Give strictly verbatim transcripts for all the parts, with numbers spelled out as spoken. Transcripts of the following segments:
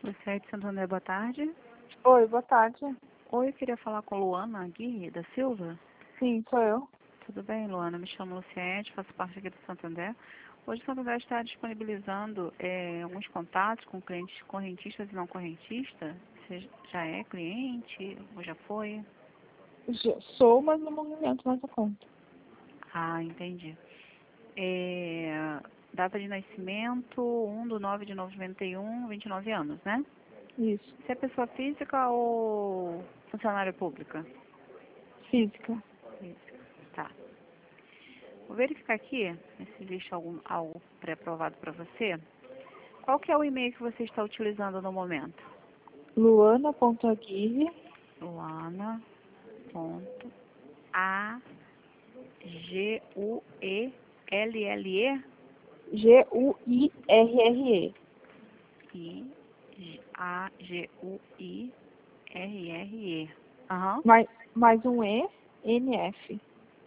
Você é de Santander, boa tarde. Oi, boa tarde. Oi, eu queria falar com Luana Aguirre, da Silva. Sim, sou eu. Tudo bem, Luana? Me chamo Luciente, faço parte aqui do Santander. Hoje o Santander está disponibilizando é, alguns contatos com clientes correntistas e não correntistas. Você já é cliente ou já foi? Já sou, mas no movimento mais a conta. Ah, entendi. É, data de nascimento, um de nove de noventa e um, vinte e nove anos, né? Isso. Você é pessoa física ou funcionária pública? Física. Física, tá. Vou verificar aqui se existe algum, algo pré-aprovado para você. Qual que é o e-mail que você está utilizando no momento? Luana.aguirre. Luana ponto A G U E L L E G U I R R E. I A G U I R R E. Aham. Mais, mais um E, N F.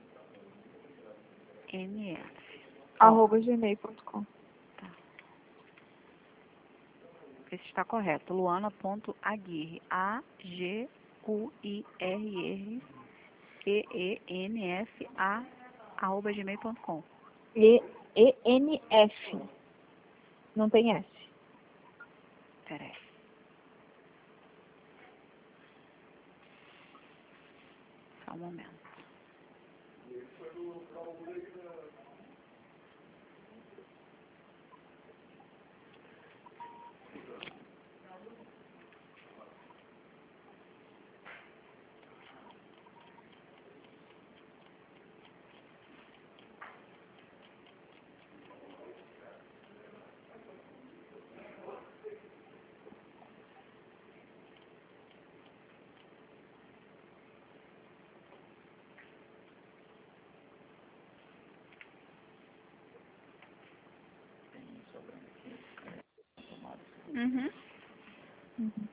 N F. Arroba gmail ponto com. Tá. Esse está correto. Luana.aguirre. A G U I R R E E N F A arroba gmail ponto com. E, E N F. Não tem S. Peraí. Só um momento. Uhum. Uhum.